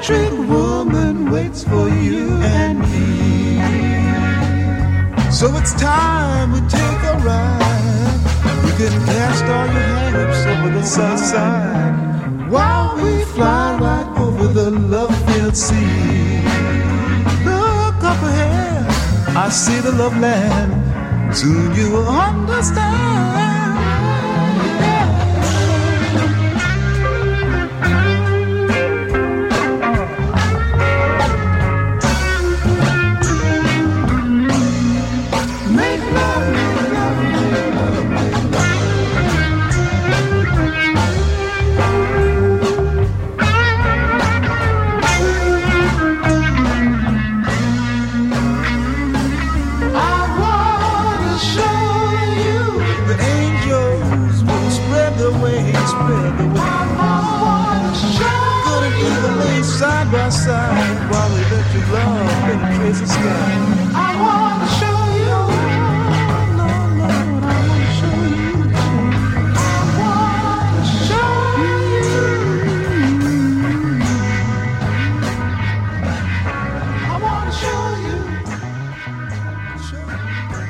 electric woman waits for you and me. So it's time we take a ride. You can cast all your hang-ups over the south side while we fly right over the love-filled sea. Look up ahead, I see the love land. Soon you will understand. Side by side while we let your love penetrate the sky. I wanna show you, Lord, Lord, I wanna show you. I wanna show you. I wanna show you. Show you.